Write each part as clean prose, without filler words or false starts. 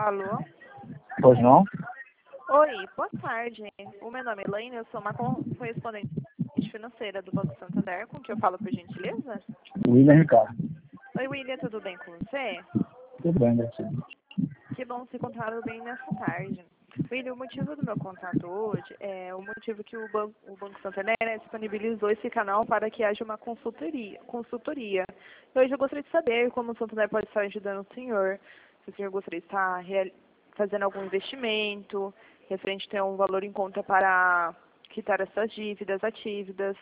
Alô? Pois não? Oi, boa tarde. O meu nome é Elaine, eu sou uma correspondente financeira do Banco Santander, com que eu falo por gentileza? William Ricardo. Oi, William, tudo bem com você? Tudo bem, graças a Deus. Que bom se encontraram bem nessa tarde. William, o motivo do meu contato hoje é o motivo que o Banco Santander disponibilizou esse canal para que haja uma consultoria. Hoje eu gostaria de saber como o Santander pode estar ajudando o senhor, se o senhor gostaria de estar fazendo algum investimento, referente a ter um valor em conta para quitar essas dívidas atívidas.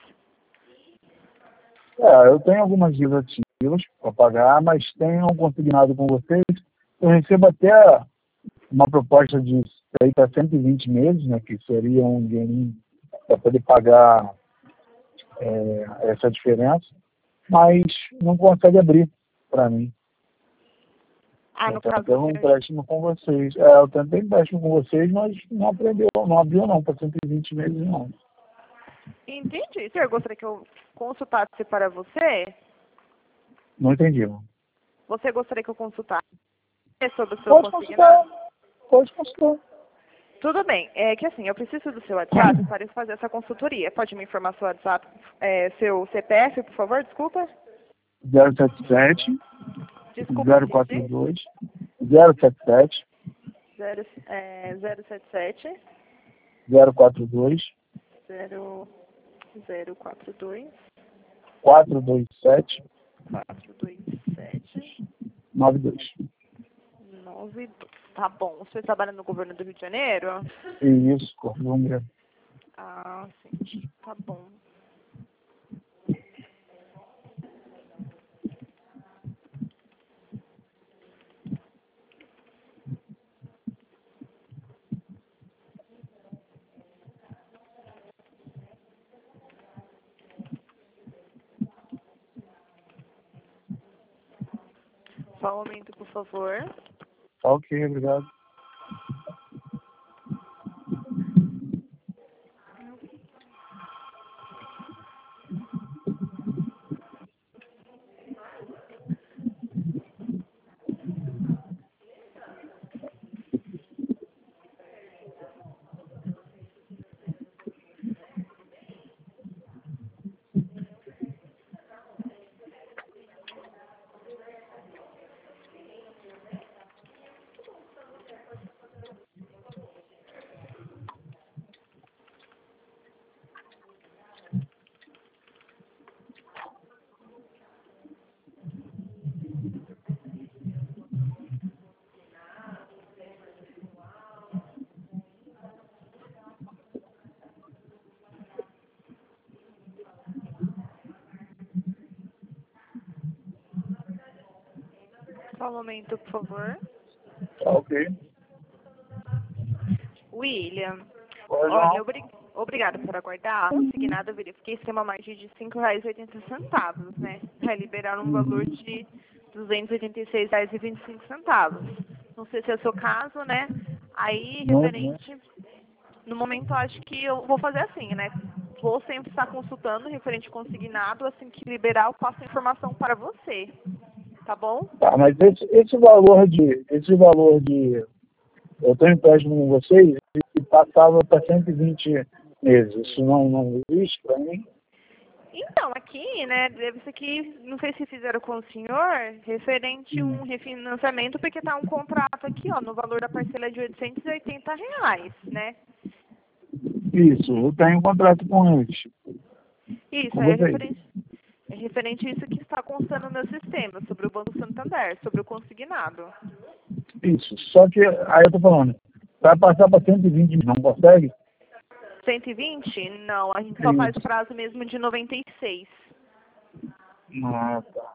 Eu tenho algumas dívidas ativas para pagar, mas tenho um consignado com vocês. Eu recebo até uma proposta de para 120 meses, né, que seria um dinheirinho para poder pagar essa diferença, mas não consegue abrir para mim. No Eu caso tentei do um senhor... empréstimo com vocês. Eu tentei empréstimo com vocês, mas não abriu não, para 120 meses não. Entendi. O senhor gostaria que eu consultasse para você? Não entendi. Você gostaria que eu consultasse sobre o seu Pode consignado? consultar. Pode consultar. Tudo bem. É que assim, eu preciso do seu WhatsApp para fazer essa consultoria. Pode me informar seu WhatsApp, seu CPF, por favor? Desculpa. 077 Desculpa, repetir. 042 077 077 042 0042 427 427 92. 92. Tá bom. O senhor trabalha no governo do Rio de Janeiro? Isso, Colômbia. Ah, sim. Tá bom. Só um momento, por favor. Ok, obrigado. Só um momento, por favor. Ok. William, Pois olha, não. obrigada por aguardar. Consignado, eu verifiquei se tem uma margem de R$ 5,80, né? Para liberar um valor de R$ 286,25. Não sei se é o seu caso, né? Aí, Não. referente... No momento, eu acho que eu vou fazer assim, né? Vou sempre estar consultando referente consignado. Assim que liberar, eu passo a informação para você. Tá bom? Tá, mas esse valor de eu tenho empréstimo com vocês e passava para 120 meses. Isso não existe para mim? Então, aqui, né, deve ser que, não sei se fizeram com o senhor, referente a um refinanciamento, porque tá um contrato aqui, ó, no valor da parcela de R$ 880, né? Isso, eu tenho um contrato com eles, Isso, com vocês. é referente a isso que está constando no meu sistema, sobre o Banco Santander, sobre o consignado. Isso, só que aí eu tô falando, vai passar para 120, não consegue? 120? Não, a gente só faz o Isso. prazo mesmo de 96. Ah, tá.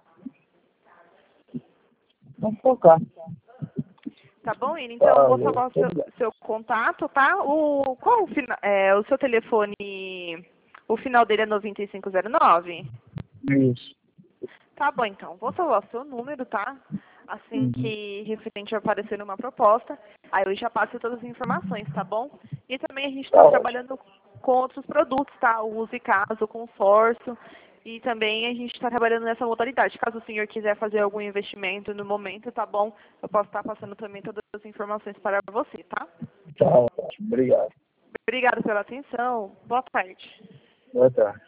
Vamos focar. Tá bom, Ine? Então, eu vou salvar o Obrigado. seu contato, tá? Qual o seu telefone, o final dele é 9509? Isso. Tá bom, então. Vou salvar o seu número, tá? Assim Uhum. que referente aparecer uma proposta, aí eu já passo todas as informações, tá bom? E também a gente Tá está ótimo. trabalhando com outros produtos, tá? O Uso e Caso, o consórcio. E também a gente está trabalhando nessa modalidade. Caso o senhor quiser fazer algum investimento no momento, tá bom? Eu posso estar passando também todas as informações para você, tá? Tá ótimo. Obrigado. Obrigada pela atenção. Boa tarde. Boa tarde.